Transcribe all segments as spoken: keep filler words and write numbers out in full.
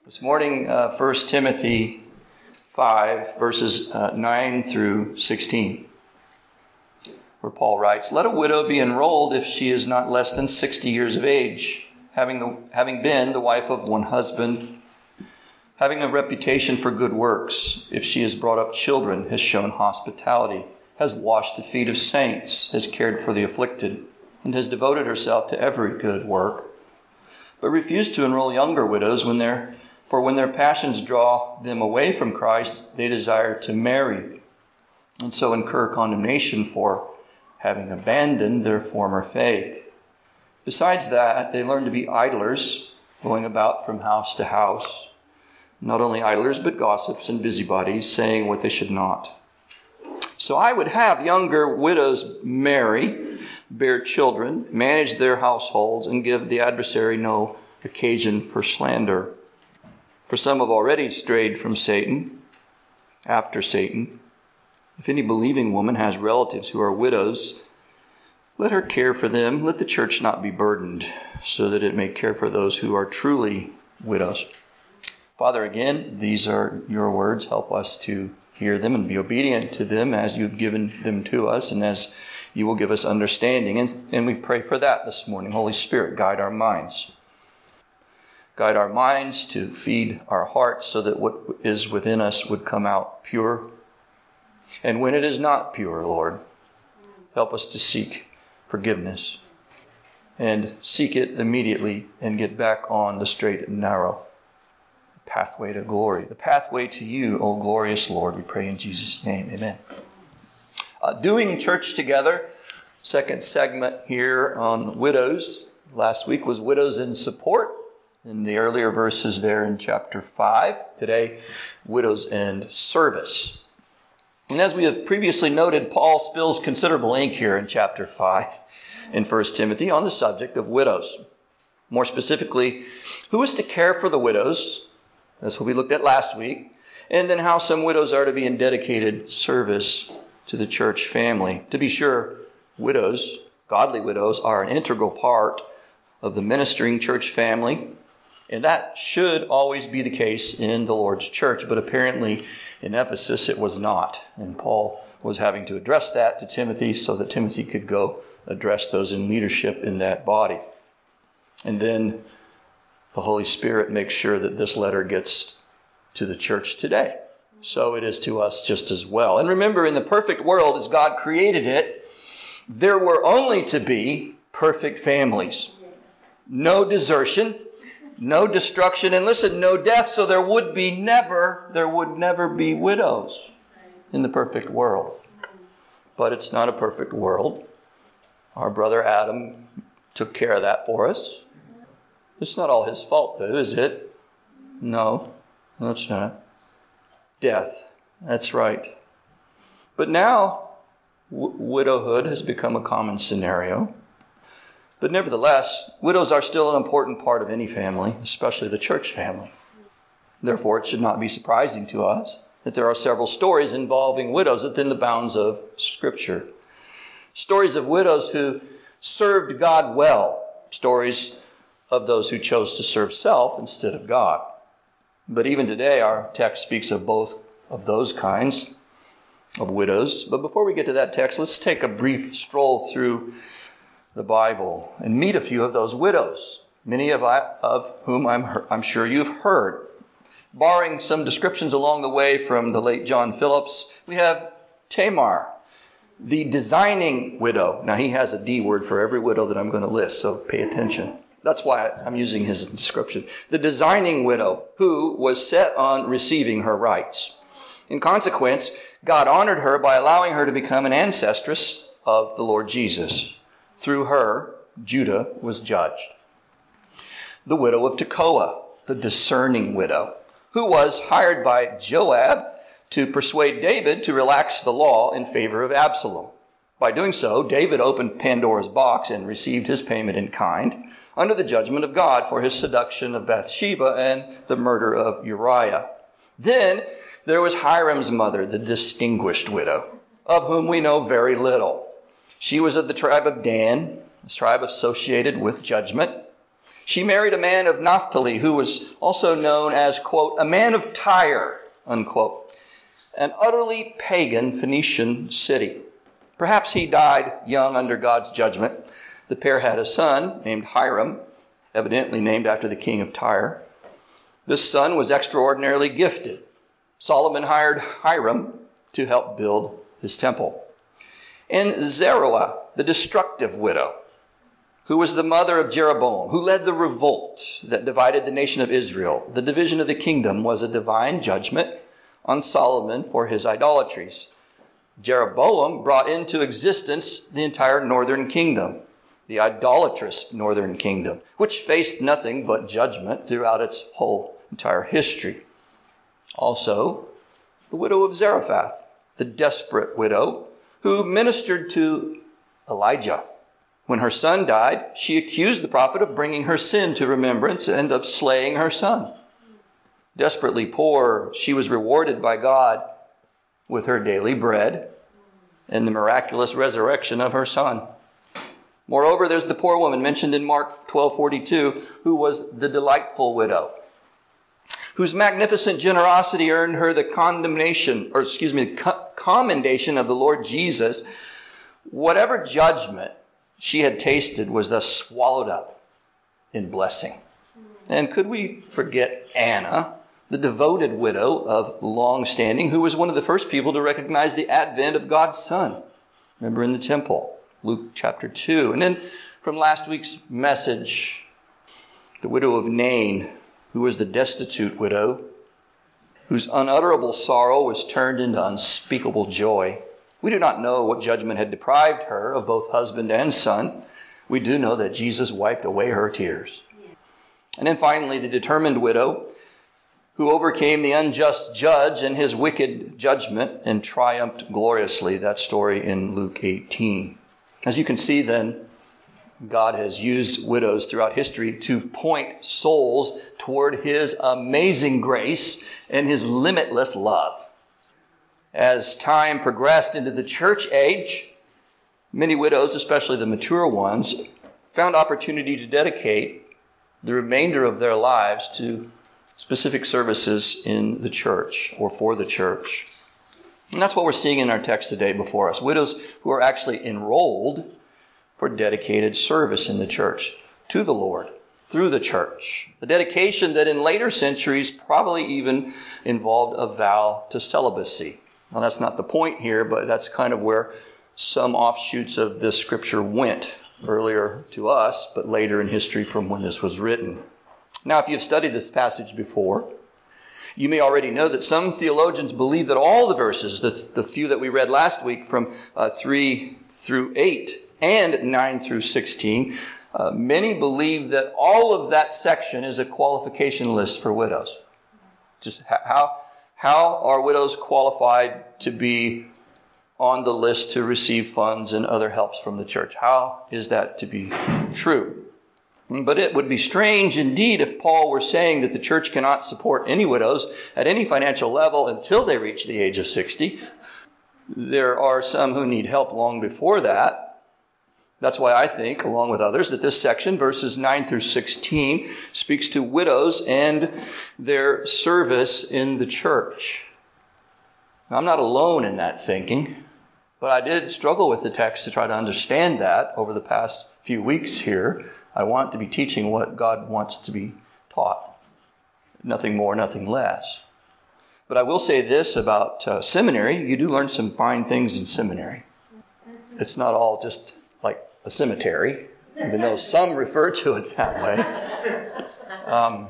This morning, uh, First Timothy five, verses uh, nine through sixteen, where Paul writes, "Let a widow be enrolled if she is not less than sixty years of age, having, the, having been the wife of one husband, having a reputation for good works, if she has brought up children, has shown hospitality, has washed the feet of saints, has cared for the afflicted, and has devoted herself to every good work. But refuse to enroll younger widows when they're For when their passions draw them away from Christ, they desire to marry, and so incur condemnation for having abandoned their former faith. Besides that, they learn to be idlers, going about from house to house. Not only idlers, but gossips and busybodies, saying what they should not. So I would have younger widows marry, bear children, manage their households, and give the adversary no occasion for slander. For some have already strayed from Satan, after Satan. If any believing woman has relatives who are widows, let her care for them. Let the church not be burdened, so that it may care for those who are truly widows." Father, again, these are your words. Help us to hear them and be obedient to them as you've given them to us and as you will give us understanding. And, and we pray for that this morning. Holy Spirit, guide our minds. Guide our minds to feed our hearts so that what is within us would come out pure. And when it is not pure, Lord, help us to seek forgiveness and seek it immediately and get back on the straight and narrow pathway to glory. The pathway to you, O glorious Lord, we pray in Jesus' name. Amen. Uh, doing church together, second segment here on widows. Last week was widows in support. In the earlier verses there in chapter five, today, widows and service. And as we have previously noted, Paul spills considerable ink here in chapter five in First Timothy on the subject of widows. More specifically, who is to care for the widows? That's what we looked at last week. And then how some widows are to be in dedicated service to the church family. To be sure, widows, godly widows, are an integral part of the ministering church family. And that should always be the case in the Lord's church, but apparently in Ephesus it was not. And Paul was having to address that to Timothy so that Timothy could go address those in leadership in that body. And then the Holy Spirit makes sure that this letter gets to the church today. So it is to us just as well. And remember, in the perfect world as God created it, there were only to be perfect families. No desertion. No destruction, and listen, no death, so there would be never, there would never be widows in the perfect world. But it's not a perfect world. Our brother Adam took care of that for us. It's not all his fault, though, is it? No, no, it's not. Death, that's right. But now, w- widowhood has become a common scenario. But nevertheless, widows are still an important part of any family, especially the church family. Therefore, it should not be surprising to us that there are several stories involving widows within the bounds of Scripture. Stories of widows who served God well. Stories of those who chose to serve self instead of God. But even today, our text speaks of both of those kinds of widows. But before we get to that text, let's take a brief stroll through the Bible and meet a few of those widows, many of, I, of whom I'm, I'm sure you've heard. Barring some descriptions along the way from the late John Phillips, we have Tamar, the designing widow. Now, he has a D word for every widow that I'm going to list, so pay attention. That's why I'm using his description. The designing widow who was set on receiving her rights. In consequence, God honored her by allowing her to become an ancestress of the Lord Jesus. Through her, Judah was judged. The widow of Tekoa, the discerning widow, who was hired by Joab to persuade David to relax the law in favor of Absalom. By doing so, David opened Pandora's box and received his payment in kind under the judgment of God for his seduction of Bathsheba and the murder of Uriah. Then there was Hiram's mother, the distinguished widow, of whom we know very little. She was of the tribe of Dan, a tribe associated with judgment. She married a man of Naphtali who was also known as, quote, a man of Tyre, unquote, an utterly pagan Phoenician city. Perhaps he died young under God's judgment. The pair had a son named Hiram, evidently named after the king of Tyre. This son was extraordinarily gifted. Solomon hired Hiram to help build his temple. And Zeruiah, the destructive widow, who was the mother of Jeroboam, who led the revolt that divided the nation of Israel. The division of the kingdom was a divine judgment on Solomon for his idolatries. Jeroboam brought into existence the entire northern kingdom, the idolatrous northern kingdom, which faced nothing but judgment throughout its whole entire history. Also, the widow of Zarephath, the desperate widow who ministered to Elijah. When her son died, she accused the prophet of bringing her sin to remembrance and of slaying her son. Desperately poor, she was rewarded by God with her daily bread and the miraculous resurrection of her son. Moreover, there's the poor woman mentioned in Mark twelve forty-two, who was the delightful widow, whose magnificent generosity earned her the condemnation, or excuse me, the commendation of the Lord Jesus. Whatever judgment she had tasted was thus swallowed up in blessing. And could we forget Anna, the devoted widow of long standing, who was one of the first people to recognize the advent of God's Son? Remember, in the temple, Luke chapter two. And then from last week's message, the widow of Nain, who was the destitute widow, whose unutterable sorrow was turned into unspeakable joy. We do not know what judgment had deprived her of both husband and son. We do know that Jesus wiped away her tears. And then finally, the determined widow, who overcame the unjust judge and his wicked judgment and triumphed gloriously. That story in Luke eighteen. As you can see then, God has used widows throughout history to point souls toward his amazing grace and his limitless love. As time progressed into the church age, many widows, especially the mature ones, found opportunity to dedicate the remainder of their lives to specific services in the church or for the church. And that's what we're seeing in our text today before us. Widows who are actually enrolled for dedicated service in the church to the Lord through the church. A dedication that in later centuries probably even involved a vow to celibacy. Now, that's not the point here, but that's kind of where some offshoots of this scripture went earlier to us, but later in history from when this was written. Now, if you've studied this passage before, you may already know that some theologians believe that all the verses, the, the few that we read last week from uh, three through eight and nine through sixteen, uh, many believe that all of that section is a qualification list for widows. Just how, how are widows qualified to be on the list to receive funds and other helps from the church? How is that to be true? But it would be strange indeed if Paul were saying that the church cannot support any widows at any financial level until they reach the age of sixty. There are some who need help long before that. That's why I think, along with others, that this section, verses nine through sixteen, speaks to widows and their service in the church. Now, I'm not alone in that thinking, but I did struggle with the text to try to understand that over the past few weeks here. I want to be teaching what God wants to be taught. Nothing more, nothing less. But I will say this about uh, seminary. You do learn some fine things in seminary. It's not all just like a cemetery, even though some refer to it that way. Um,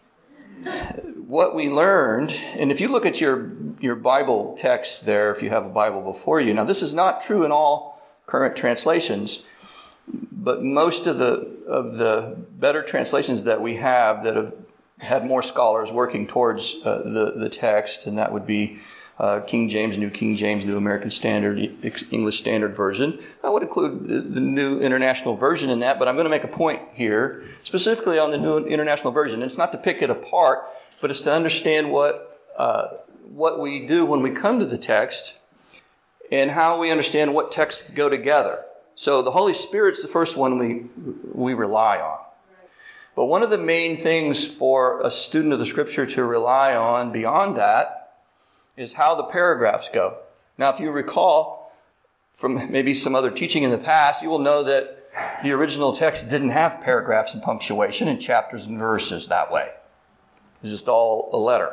what we learned, and if you look at your, your Bible text there, if you have a Bible before you, now this is not true in all current translations, but most of the of the better translations that we have that have had more scholars working towards uh, the, the text, and that would be uh, King James, New King James, New American Standard, English Standard Version. I would include the, the New International Version in that, but I'm going to make a point here, specifically on the New International Version. It's not to pick it apart, but it's to understand what uh, what we do when we come to the text and how we understand what texts go together. So the Holy Spirit's the first one we we rely on. But one of the main things for a student of the Scripture to rely on beyond that is how the paragraphs go. Now, if you recall from maybe some other teaching in the past, you will know that the original text didn't have paragraphs and punctuation and chapters and verses that way. It's just all a letter.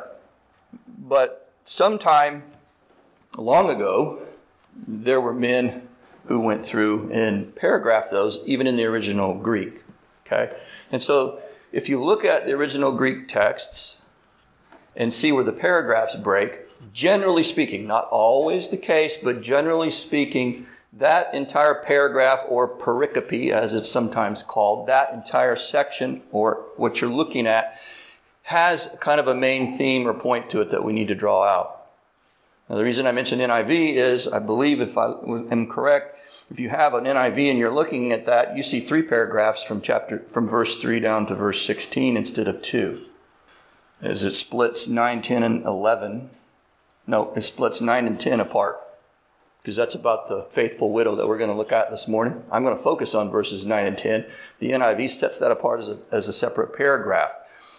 But sometime long ago, there were men who went through and paragraphed those, even in the original Greek. Okay? And so if you look at the original Greek texts and see where the paragraphs break, generally speaking, not always the case, but generally speaking, that entire paragraph, or pericope as it's sometimes called, that entire section, or what you're looking at, has kind of a main theme or point to it that we need to draw out. Now, the reason I mentioned N I V is, I believe, if I am correct, if you have an N I V and you're looking at that, you see three paragraphs from chapter from verse three down to verse sixteen instead of two, as it splits nine, ten, and eleven. No, it splits nine and ten apart, because that's about the faithful widow that we're going to look at this morning. I'm going to focus on verses nine and ten. The N I V sets that apart as a, as a separate paragraph.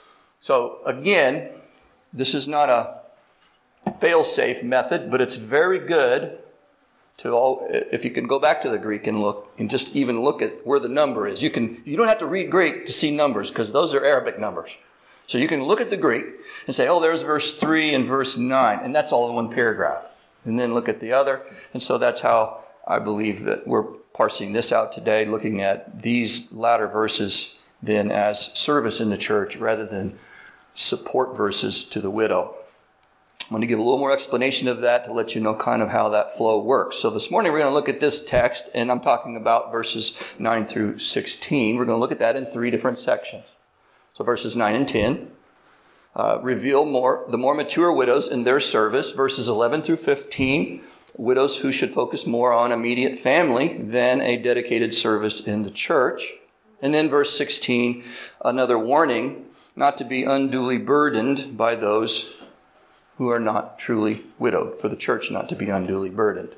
So again, this is not a fail-safe method, but it's very good to all, if you can go back to the Greek and look, and just even look at where the number is. You can, you don't have to read Greek to see numbers, because those are Arabic numbers. So you can look at the Greek and say, oh, there's verse three and verse nine, and that's all in one paragraph. And then look at the other. And so that's how I believe that we're parsing this out today, looking at these latter verses then as service in the church rather than support verses to the widow. I'm going to give a little more explanation of that to let you know kind of how that flow works. So this morning we're going to look at this text, and I'm talking about verses nine through sixteen. We're going to look at that in three different sections. So verses nine and ten uh, reveal more the more mature widows in their service. Verses eleven through fifteen, widows who should focus more on immediate family than a dedicated service in the church. And then verse sixteen, another warning not to be unduly burdened by those who are not truly widowed, for the church not to be unduly burdened.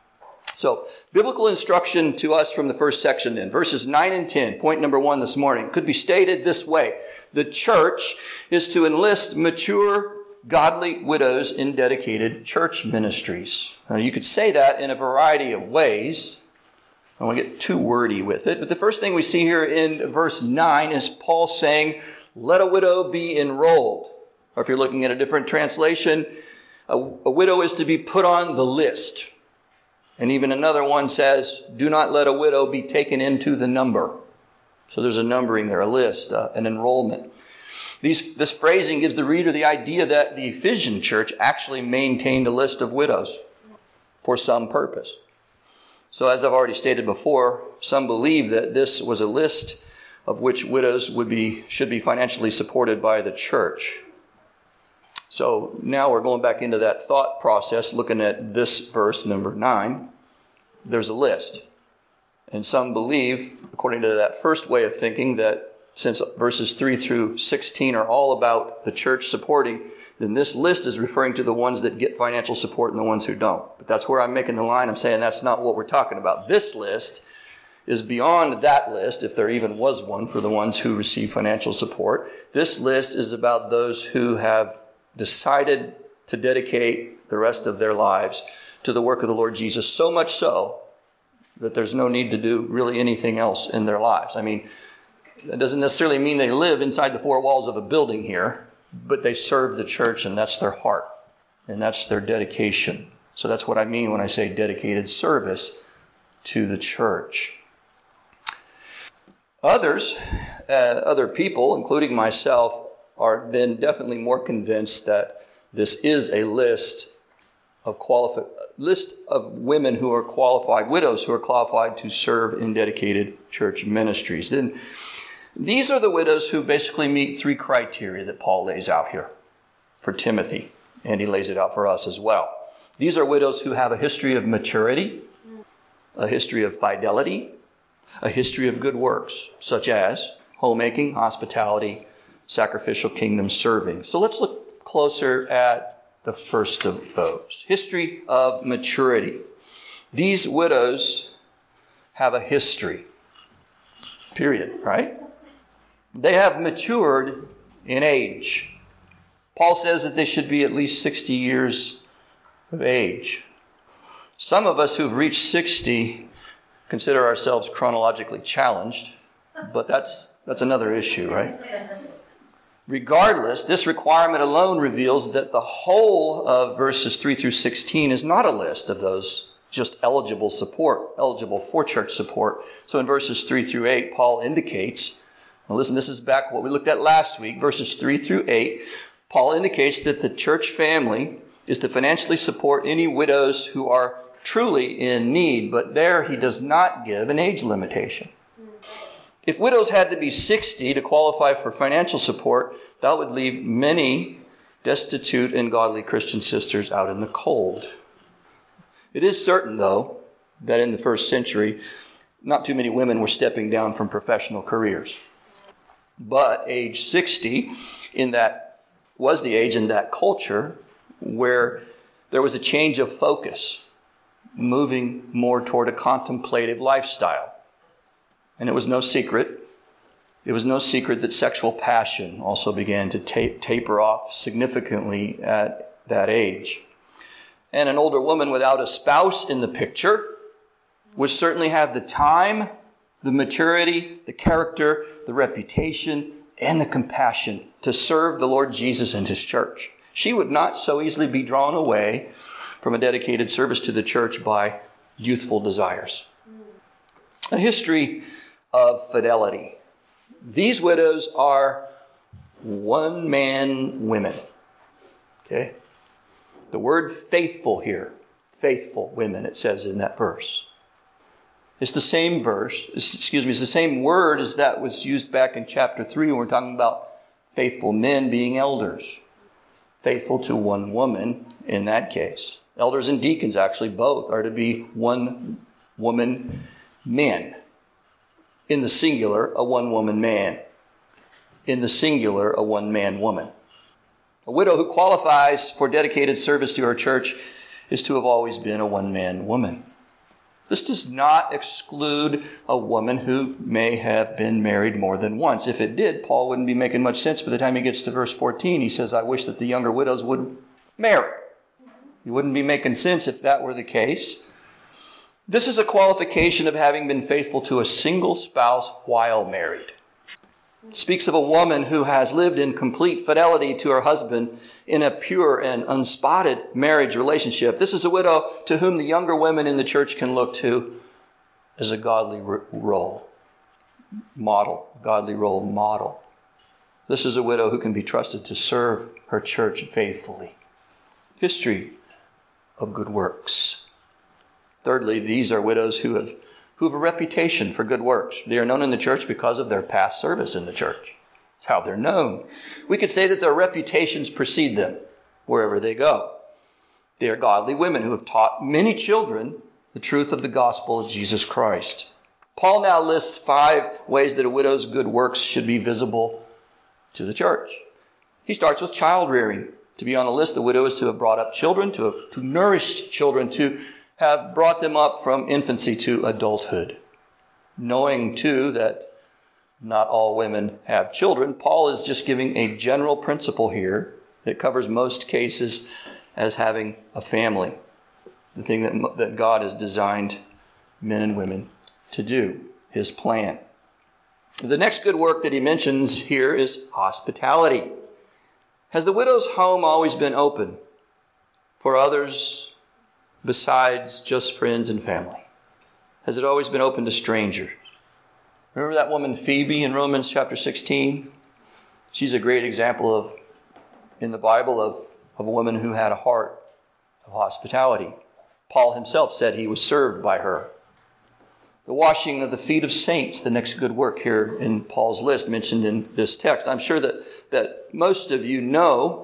So, biblical instruction to us from the first section then. Verses nine and ten, point number one this morning, could be stated this way. The church is to enlist mature, godly widows in dedicated church ministries. Now, you could say that in a variety of ways. I don't want to get too wordy with it. But the first thing we see here in verse nine is Paul saying, let a widow be enrolled. Or if you're looking at a different translation, a, a widow is to be put on the list. And even another one says, do not let a widow be taken into the number. So there's a numbering there, a list, uh, an enrollment. These, this phrasing gives the reader the idea that the Ephesian church actually maintained a list of widows for some purpose. So as I've already stated before, some believe that this was a list of which widows would be, should be financially supported by the church. So now we're going back into that thought process, looking at this verse, number nine. There's a list. And some believe, according to that first way of thinking, that since verses three through sixteen are all about the church supporting, then this list is referring to the ones that get financial support and the ones who don't. But that's where I'm making the line. I'm saying that's not what we're talking about. This list is beyond that list, if there even was one for the ones who receive financial support. This list is about those who have decided to dedicate the rest of their lives to the work of the Lord Jesus, so much so that there's no need to do really anything else in their lives. I mean, that doesn't necessarily mean they live inside the four walls of a building here, but they serve the church, and that's their heart, and that's their dedication. So that's what I mean when I say dedicated service to the church. Others, uh, other people, including myself, are then definitely more convinced that this is a list of qualified list of women who are qualified, widows who are qualified to serve in dedicated church ministries. Then these are the widows who basically meet three criteria that Paul lays out here for Timothy, and he lays it out for us as well. These are widows who have a history of maturity, a history of fidelity, a history of good works, such as homemaking, hospitality, sacrificial kingdom serving. So let's look closer at the first of those. History of maturity. These widows have a history. Period, right? they have matured in age. Paul says that they should be at least sixty years of age. Some of us who've reached sixty consider ourselves chronologically challenged, but that's that's another issue, right? Regardless, this requirement alone reveals that the whole of verses three through sixteen is not a list of those just eligible support, eligible for church support. So in verses three through eight, Paul indicates, now listen, this is back what we looked at last week, verses three through eight, Paul indicates that the church family is to financially support any widows who are truly in need, but there he does not give an age limitation. If widows had to be sixty to qualify for financial support, that would leave many destitute and godly Christian sisters out in the cold. It is certain, though, that in the first century, not too many women were stepping down from professional careers. But age sixty in that was the age in that culture where there was a change of focus, moving more toward a contemplative lifestyle. And it was no secret, it was no secret that sexual passion also began to ta- taper off significantly at that age. And an older woman without a spouse in the picture would certainly have the time, the maturity, the character, the reputation, and the compassion to serve the Lord Jesus and his church. She would not so easily be drawn away from a dedicated service to the church by youthful desires. A history of fidelity. These widows are one-man women. Okay? The word faithful here, faithful women, it says in that verse. It's the same verse, excuse me, it's the same word as that was used back in chapter three when we're talking about faithful men being elders. Faithful to one woman in that case. Elders and deacons, actually, both are to be one woman men. In the singular, a one-woman man. In the singular, a one-man woman. A widow who qualifies for dedicated service to her church is to have always been a one-man woman. This does not exclude a woman who may have been married more than once. If it did, Paul wouldn't be making much sense by the time he gets to verse fourteen. He says, I wish that the younger widows would marry. He wouldn't be making sense if that were the case. This is a qualification of having been faithful to a single spouse while married. It speaks of a woman who has lived in complete fidelity to her husband in a pure and unspotted marriage relationship. This is a widow to whom the younger women in the church can look to as a godly role model, godly role model. This is a widow who can be trusted to serve her church faithfully. History of good works. Thirdly, these are widows who have who have a reputation for good works. They are known in the church because of their past service in the church. That's how they're known. We could say that their reputations precede them wherever they go. They are godly women who have taught many children the truth of the gospel of Jesus Christ. Paul now lists five ways that a widow's good works should be visible to the church. He starts with child rearing. To be on the list, the widow is to have brought up children, to have to nourished children, to have brought them up from infancy to adulthood. Knowing, too, that not all women have children, Paul is just giving a general principle here that covers most cases as having a family, the thing that, that God has designed men and women to do, his plan. The next good work that he mentions here is hospitality. Has the widow's home always been open for others besides just friends and family? Has it always been open to strangers? Remember that woman Phoebe in Romans chapter sixteen? She's a great example of, in the Bible, of, of a woman who had a heart of hospitality. Paul himself said he was served by her. The washing of the feet of saints, the next good work here in Paul's list mentioned in this text. I'm sure that, that most of you know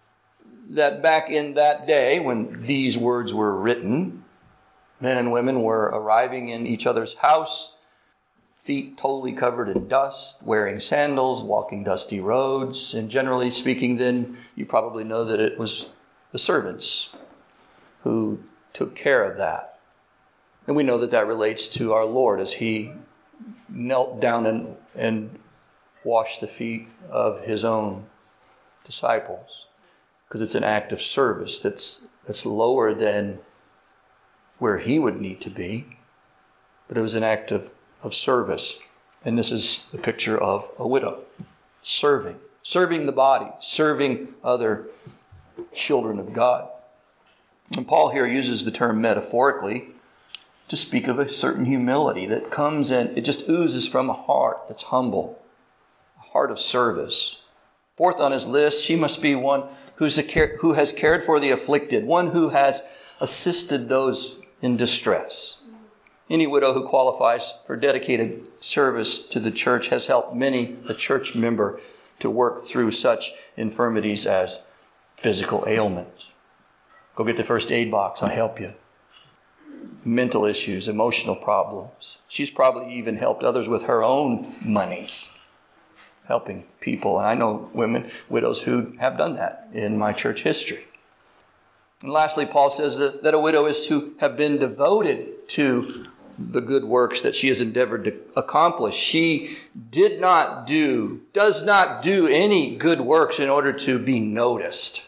that back in that day when these words were written, men and women were arriving in each other's house, feet totally covered in dust, wearing sandals, walking dusty roads. And generally speaking, then you probably know that it was the servants who took care of that. And we know that that relates to our Lord as he knelt down and, and wash the feet of his own disciples, because it's an act of service that's that's lower than where he would need to be, but it was an act of, of service. And this is the picture of a widow serving, serving the body, serving other children of God. And Paul here uses the term metaphorically to speak of a certain humility that comes and it just oozes from a heart that's humble, a heart of service. Fourth on his list, she must be one who's a care, who has cared for the afflicted, one who has assisted those in distress. Any widow who qualifies for dedicated service to the church has helped many a church member to work through such infirmities as physical ailments. Go get the first aid box, I'll help you. Mental issues, emotional problems. She's probably even helped others with her own monies, helping people. And I know women, widows who have done that in my church history. And lastly, Paul says that, that a widow is to have been devoted to the good works that she has endeavored to accomplish. She did not do, does not do any good works in order to be noticed,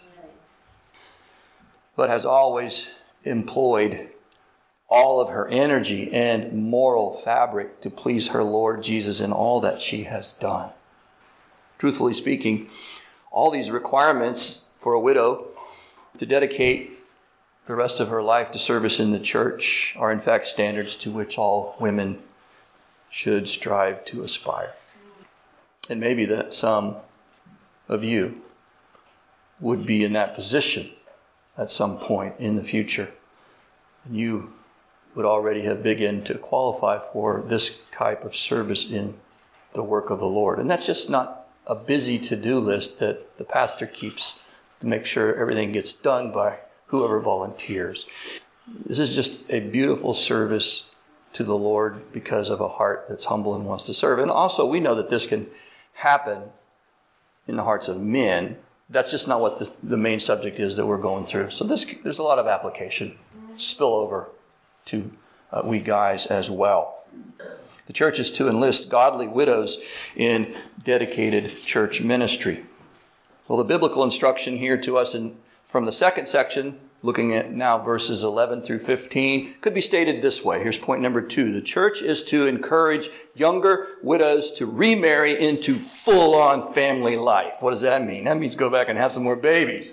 but has always employed all of her energy and moral fabric to please her Lord Jesus in all that she has done. Truthfully speaking, all these requirements for a widow to dedicate the rest of her life to service in the church are in fact standards to which all women should strive to aspire. And maybe that some of you would be in that position at some point in the future. And you would already have begun to qualify for this type of service in the work of the Lord. And that's just not a busy to-do list that the pastor keeps to make sure everything gets done by whoever volunteers. This is just a beautiful service to the Lord because of a heart that's humble and wants to serve. And also we know that this can happen in the hearts of men. That's just not what the, the main subject is that we're going through. So this, there's a lot of application, spillover to uh, we guys as well. The church is to enlist godly widows in dedicated church ministry. Well, the biblical instruction here to us in, from the second section, looking at now verses eleven through fifteen, could be stated this way. Here's point number two. The church is to encourage younger widows to remarry into full-on family life. What does that mean? That means go back and have some more babies.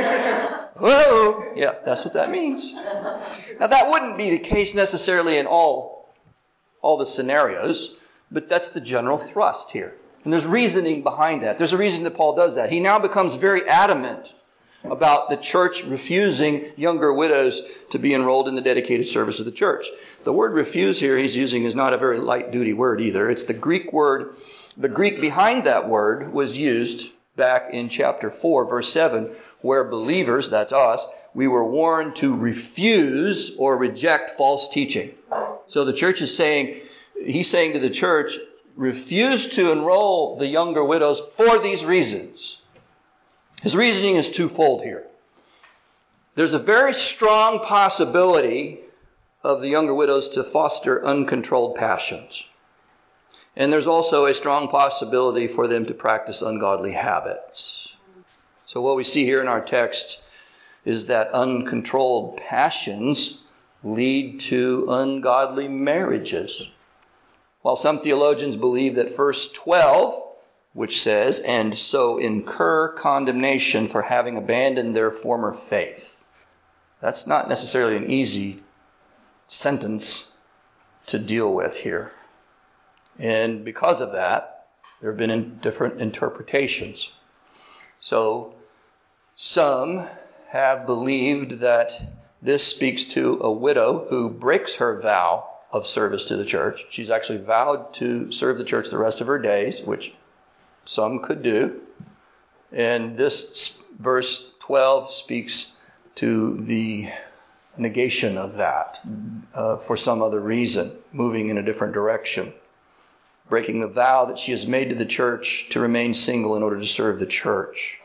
Whoa! Yeah, that's what that means. Now, that wouldn't be the case necessarily in all, all the scenarios, but that's the general thrust here. And there's reasoning behind that. There's a reason that Paul does that. He now becomes very adamant about the church refusing younger widows to be enrolled in the dedicated service of the church. The word refuse here he's using is not a very light-duty word either. It's the Greek word. The Greek behind that word was used back in chapter four, verse seven, where believers, that's us, we were warned to refuse or reject false teaching. So the church is saying, he's saying to the church, refuse to enroll the younger widows for these reasons. His reasoning is twofold here. There's a very strong possibility of the younger widows to foster uncontrolled passions. And there's also a strong possibility for them to practice ungodly habits. So what we see here in our text is that uncontrolled passions lead to ungodly marriages. While some theologians believe that verse twelve, which says, and so incur condemnation for having abandoned their former faith. That's not necessarily an easy sentence to deal with here. And because of that, there have been different interpretations. So some have believed that this speaks to a widow who breaks her vow of service to the church. She's actually vowed to serve the church the rest of her days, which some could do. And this verse twelve speaks to the negation of that uh, for some other reason, moving in a different direction, breaking the vow that she has made to the church to remain single in order to serve the church.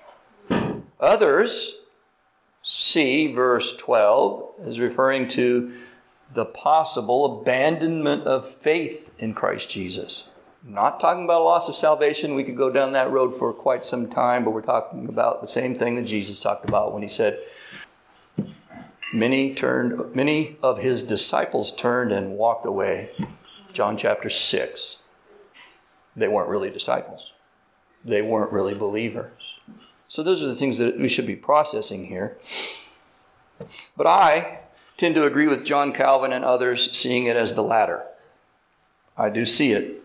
Others see verse twelve as referring to the possible abandonment of faith in Christ Jesus. Not talking about loss of salvation. We could go down that road for quite some time, but we're talking about the same thing that Jesus talked about when he said, many turned, many of his disciples turned and walked away. John chapter six. They weren't really disciples. They weren't really believers. So those are the things that we should be processing here. But I tend to agree with John Calvin and others, seeing it as the latter. I do see it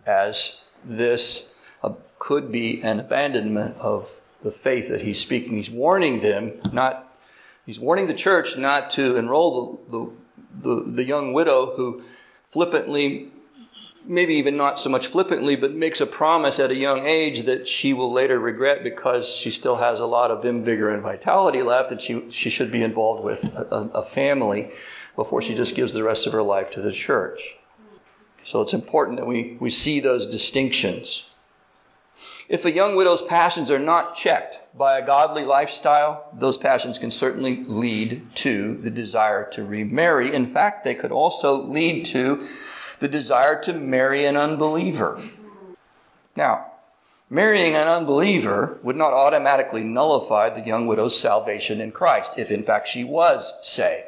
as this uh, could be an abandonment of the faith that he's speaking. He's warning them, not, he's warning the church not to enroll the, the, the, the young widow who flippantly, maybe even not so much flippantly, but makes a promise at a young age that she will later regret because she still has a lot of vim, vigor, and vitality left, and she, she should be involved with a, a family before she just gives the rest of her life to the church. So it's important that we, we see those distinctions. If a young widow's passions are not checked by a godly lifestyle, those passions can certainly lead to the desire to remarry. In fact, they could also lead to the desire to marry an unbeliever. Now, marrying an unbeliever would not automatically nullify the young widow's salvation in Christ, if in fact she was saved.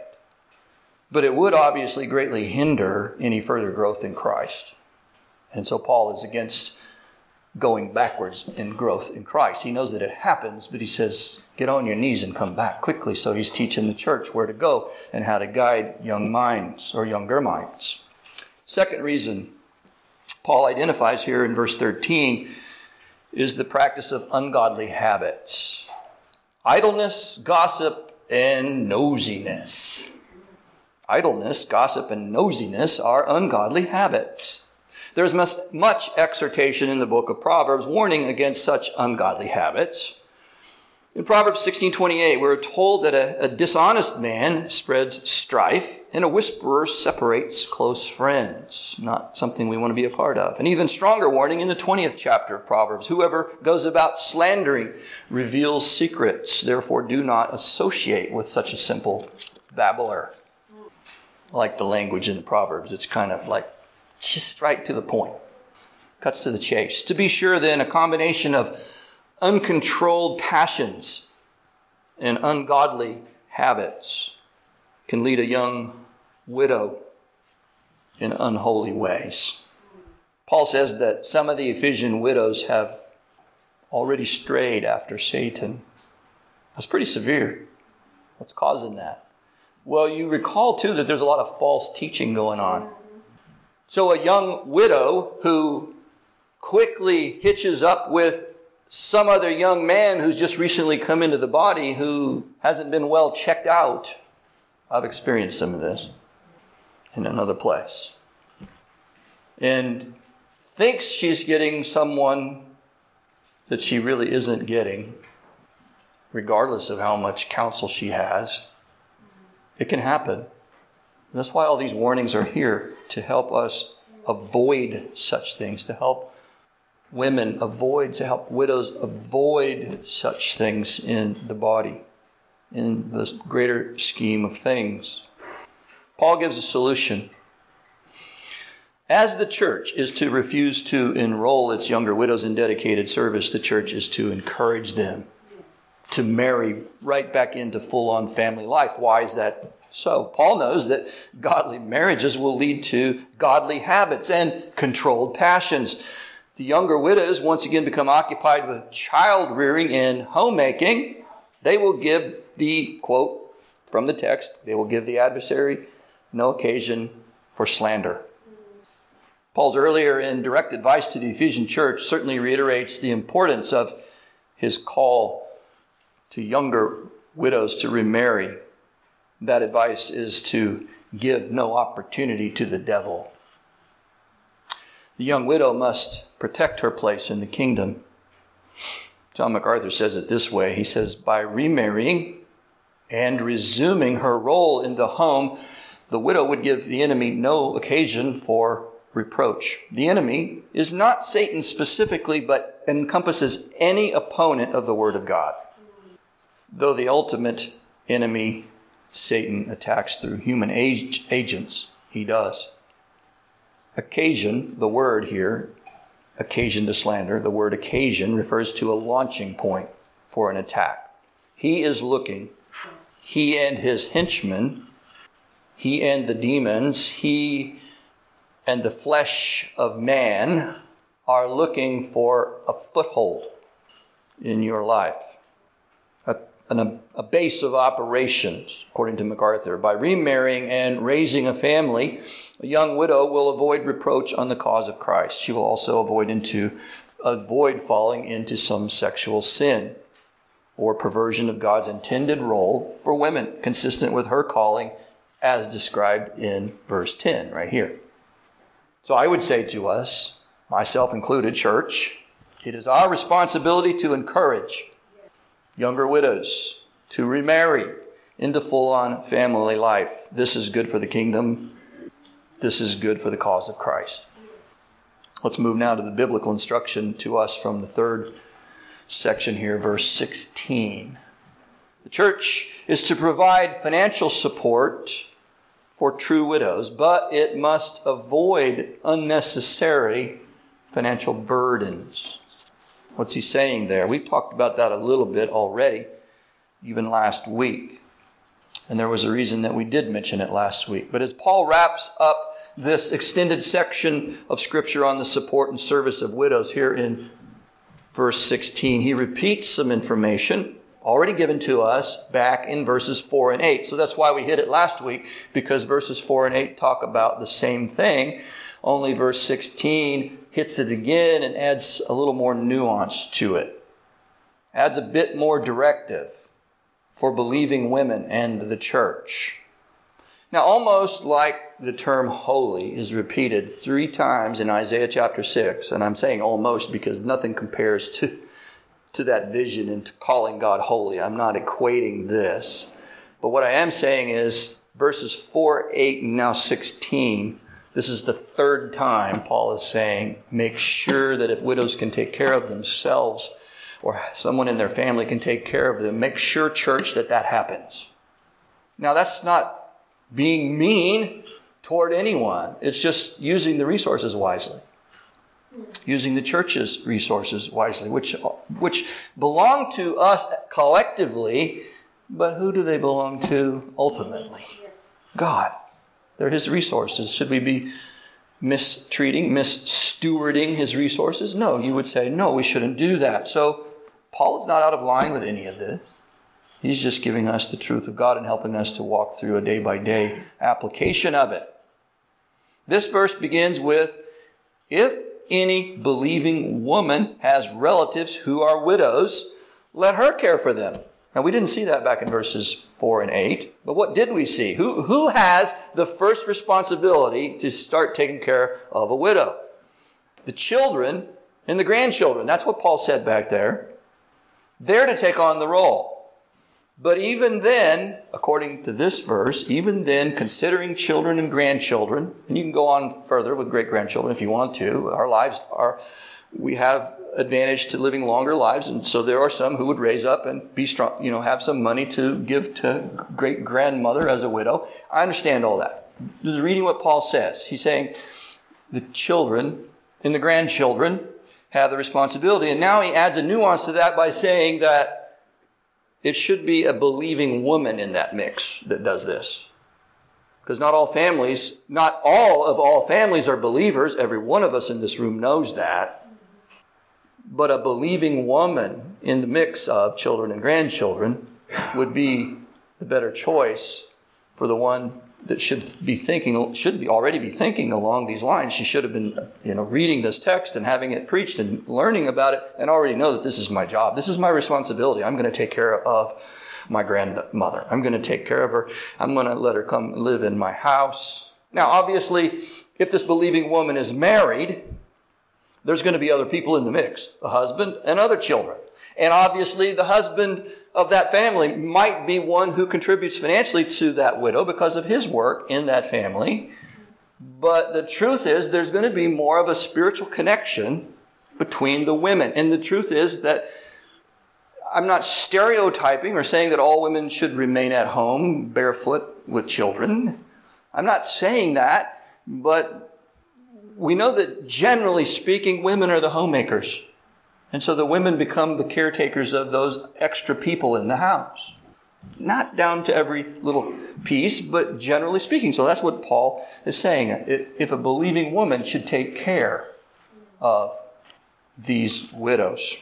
But it would obviously greatly hinder any further growth in Christ. And so Paul is against going backwards in growth in Christ. He knows that it happens, but he says, get on your knees and come back quickly. So he's teaching the church where to go and how to guide young minds or younger minds. Second reason Paul identifies here in verse thirteen is the practice of ungodly habits. Idleness, gossip, and nosiness. Idleness, gossip, and nosiness are ungodly habits. There's much exhortation in the book of Proverbs warning against such ungodly habits. In Proverbs sixteen twenty-eight, we're told that a, a dishonest man spreads strife and a whisperer separates close friends. Not something we want to be a part of. An even stronger warning in the twentieth chapter of Proverbs. Whoever goes about slandering reveals secrets. Therefore, do not associate with such a simple babbler. I like the language in the Proverbs. It's kind of like just right to the point. Cuts to the chase. To be sure, then, a combination of uncontrolled passions and ungodly habits can lead a young widow in unholy ways. Paul says that some of the Ephesian widows have already strayed after Satan. That's pretty severe. What's causing that? Well, you recall, too, that there's a lot of false teaching going on. So a young widow who quickly hitches up with some other young man who's just recently come into the body who hasn't been well checked out. I've experienced some of this in another place. And thinks she's getting someone that she really isn't getting, regardless of how much counsel she has. It can happen. That's why all these warnings are here, to help us avoid such things, to help women avoid, to help widows avoid such things in the body, in the greater scheme of things. Paul gives a solution. As the church is to refuse to enroll its younger widows in dedicated service, the church is to encourage them to marry right back into full-on family life. Why is that so? Paul knows that godly marriages will lead to godly habits and controlled passions. The younger widows once again become occupied with child rearing and homemaking. They will give the, quote from the text, they will give the adversary no occasion for slander. Paul's earlier and direct advice to the Ephesian church certainly reiterates the importance of his call to younger widows to remarry. That advice is to give no opportunity to the devil. The young widow must protect her place in the kingdom. John MacArthur says it this way. He says, by remarrying and resuming her role in the home, the widow would give the enemy no occasion for reproach. The enemy is not Satan specifically, but encompasses any opponent of the Word of God. Though the ultimate enemy, Satan, attacks through human ag- agents, he does. Occasion, the word here, occasion to slander. The word occasion refers to a launching point for an attack. He is looking, he and his henchmen, he and the demons, he and the flesh of man are looking for a foothold in your life, a, an, a base of operations, according to MacArthur. By remarrying and raising a family, a young widow will avoid reproach on the cause of Christ. She will also avoid into avoid falling into some sexual sin or perversion of God's intended role for women, consistent with her calling as described in verse ten right here. So I would say to us, myself included, church, it is our responsibility to encourage younger widows to remarry into full-on family life. This is good for the kingdom. This is good for the cause of Christ. Let's move now to the biblical instruction to us from the third section here, verse sixteen. The church is to provide financial support for true widows, but it must avoid unnecessary financial burdens. What's he saying there? We've talked about that a little bit already, even last week. And there was a reason that we did mention it last week. But as Paul wraps up this extended section of Scripture on the support and service of widows here in verse sixteen, he repeats some information already given to us back in verses four and eight. So that's why we hit it last week, because verses four and eight talk about the same thing. Only verse sixteen hits it again and adds a little more nuance to it. Adds a bit more directive for believing women and the church. Now, almost like the term holy is repeated three times in Isaiah chapter six, and I'm saying almost because nothing compares to, to that vision and to calling God holy. I'm not equating this. But what I am saying is verses four, eight, and now sixteen, this is the third time Paul is saying, make sure that if widows can take care of themselves or someone in their family can take care of them, make sure, church, that that happens. Now, that's not being mean toward anyone. It's just using the resources wisely. Using the church's resources wisely, which, which belong to us collectively, but who do they belong to ultimately? God. They're his resources. Should we be mistreating, misstewarding his resources? No, you would say, no, we shouldn't do that. So Paul is not out of line with any of this. He's just giving us the truth of God and helping us to walk through a day-by-day application of it. This verse begins with, if any believing woman has relatives who are widows, let her care for them. Now, we didn't see that back in verses four and eight, but what did we see? Who, who has the first responsibility to start taking care of a widow? The children and the grandchildren. That's what Paul said back there. They're to take on the role. But even then, according to this verse, even then, considering children and grandchildren, and you can go on further with great-grandchildren if you want to, our lives are, we have advantage to living longer lives, and so there are some who would raise up and be strong, you know, have some money to give to great-grandmother as a widow. I understand all that. Just reading what Paul says. He's saying the children and the grandchildren have the responsibility, and now he adds a nuance to that by saying that it should be a believing woman in that mix that does this. Because not all families, not all of all families are believers. Every one of us in this room knows that. But a believing woman in the mix of children and grandchildren would be the better choice for the one that should be thinking, should be already be thinking along these lines. She should have been, you know, reading this text and having it preached and learning about it and already know that this is my job. This is my responsibility. I'm going to take care of my grandmother. I'm going to take care of her. I'm going to let her come live in my house. Now, obviously, if this believing woman is married, there's going to be other people in the mix, a husband and other children. And obviously, the husband of that family might be one who contributes financially to that widow because of his work in that family. But the truth is, there's going to be more of a spiritual connection between the women. And the truth is that I'm not stereotyping or saying that all women should remain at home barefoot with children. I'm not saying that, but we know that generally speaking, women are the homemakers. And so the women become the caretakers of those extra people in the house. Not down to every little piece, but generally speaking. So that's what Paul is saying. If a believing woman should take care of these widows.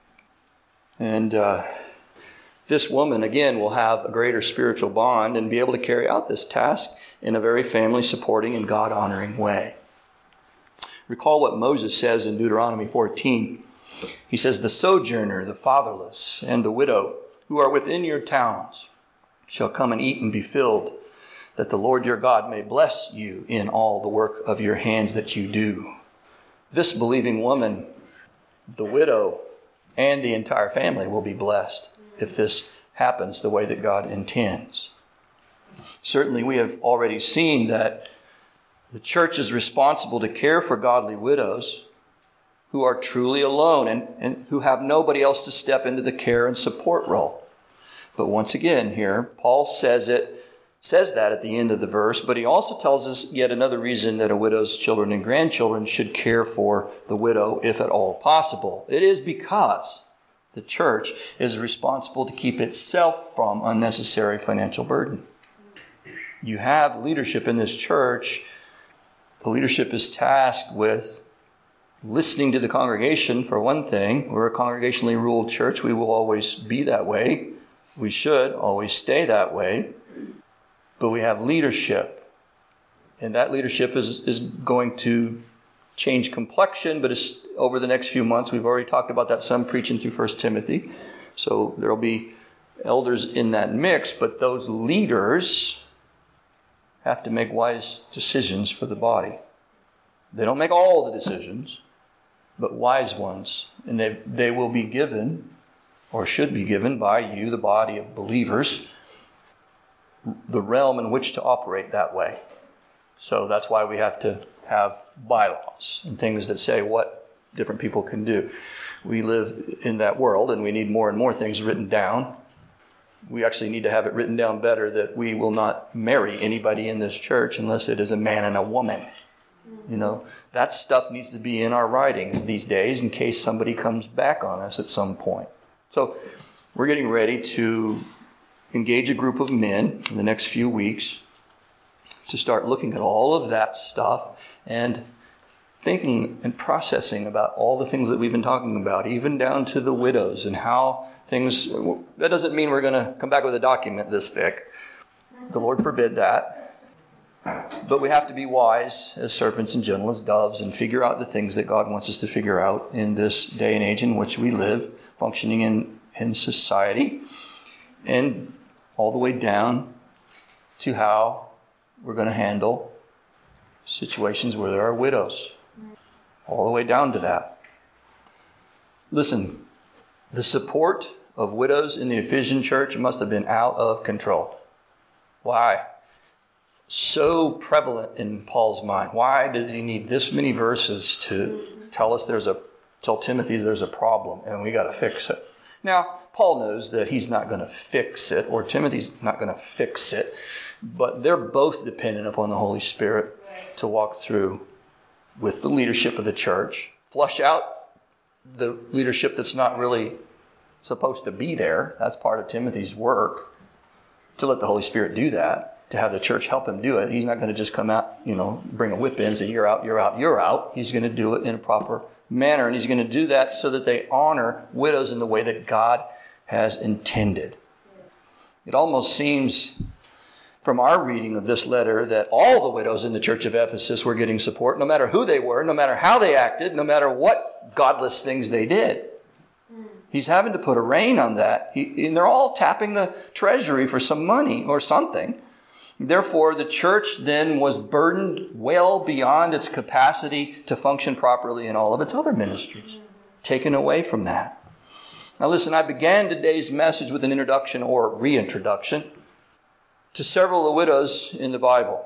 And uh, this woman, again, will have a greater spiritual bond and be able to carry out this task in a very family-supporting and God-honoring way. Recall what Moses says in Deuteronomy fourteen. He says, "The sojourner, the fatherless, and the widow who are within your towns shall come and eat and be filled, that the Lord your God may bless you in all the work of your hands that you do." This believing woman, the widow, and the entire family will be blessed if this happens the way that God intends. Certainly, we have already seen that the church is responsible to care for godly widows who are truly alone and, and who have nobody else to step into the care and support role. But once again here, Paul says it, says that at the end of the verse, but he also tells us yet another reason that a widow's children and grandchildren should care for the widow if at all possible. It is because the church is responsible to keep itself from unnecessary financial burden. You have leadership in this church. The leadership is tasked with listening to the congregation, for one thing. We're a congregationally ruled church. We will always be that way. We should always stay that way. But we have leadership. And that leadership is, is going to change complexion, but it's over the next few months. We've already talked about that some preaching through First Timothy. So there will be elders in that mix, but those leaders have to make wise decisions for the body. They don't make all the decisions, but wise ones. And they, they will be given, or should be given by you, the body of believers, the realm in which to operate that way. So that's why we have to have bylaws and things that say what different people can do. We live in that world, and we need more and more things written down. We actually need to have it written down better that we will not marry anybody in this church unless it is a man and a woman. You know, that stuff needs to be in our writings these days in case somebody comes back on us at some point. So we're getting ready to engage a group of men in the next few weeks to start looking at all of that stuff and thinking and processing about all the things that we've been talking about, even down to the widows and how things. That doesn't mean we're going to come back with a document this thick. The Lord forbid that. But we have to be wise as serpents and gentle as doves and figure out the things that God wants us to figure out in this day and age in which we live, functioning in, in society, and all the way down to how we're going to handle situations where there are widows. All the way down to that. Listen, the support of widows in the Ephesian church must have been out of control. Why? So prevalent in Paul's mind. Why does he need this many verses to tell us there's a, tell Timothy there's a problem and we got to fix it? Now, Paul knows that he's not going to fix it, or Timothy's not going to fix it, but they're both dependent upon the Holy Spirit to walk through with the leadership of the church, flush out the leadership that's not really supposed to be there. That's part of Timothy's work, to let the Holy Spirit do that, to have the church help him do it. He's not going to just come out, you know, bring a whip in and say, you're out, you're out, you're out. He's going to do it in a proper manner, and he's going to do that so that they honor widows in the way that God has intended. It almost seems from our reading of this letter that all the widows in the church of Ephesus were getting support, no matter who they were, no matter how they acted, no matter what godless things they did. He's having to put a rein on that. He, and they're all tapping the treasury for some money or something. Therefore, the church then was burdened well beyond its capacity to function properly in all of its other ministries, taken away from that. Now listen, I began today's message with an introduction or reintroduction to several of the widows in the Bible.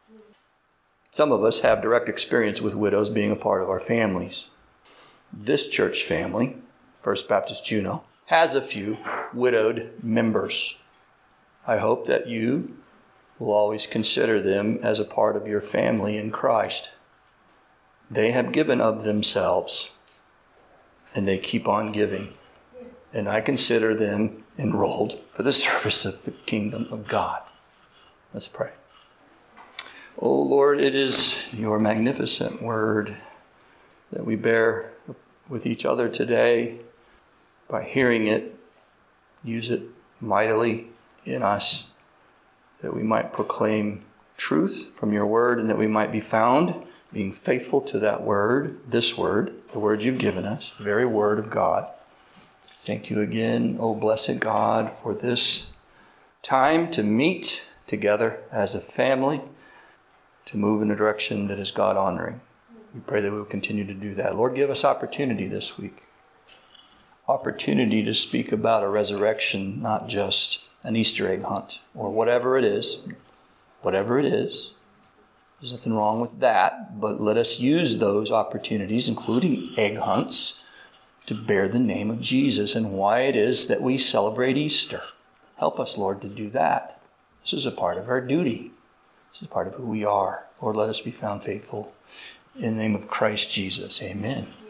Some of us have direct experience with widows being a part of our families. This church family, First Baptist Juneau, has a few widowed members. I hope that you will always consider them as a part of your family in Christ. They have given of themselves, and they keep on giving. And I consider them enrolled for the service of the kingdom of God. Let's pray. Oh Lord, it is your magnificent word that we bear with each other today. By hearing it, use it mightily in us, that we might proclaim truth from your word, and that we might be found being faithful to that word, this word, the word you've given us, the very word of God. Thank you again, O blessed God, for this time to meet together as a family, to move in a direction that is God-honoring. We pray that we will continue to do that. Lord, give us opportunity this week. Opportunity to speak about a resurrection, not just an Easter egg hunt or whatever it is. Whatever it is. There's nothing wrong with that, but let us use those opportunities, including egg hunts, to bear the name of Jesus and why it is that we celebrate Easter. Help us, Lord, to do that. This is a part of our duty. This is part of who we are. Lord, let us be found faithful. In the name of Christ Jesus, amen.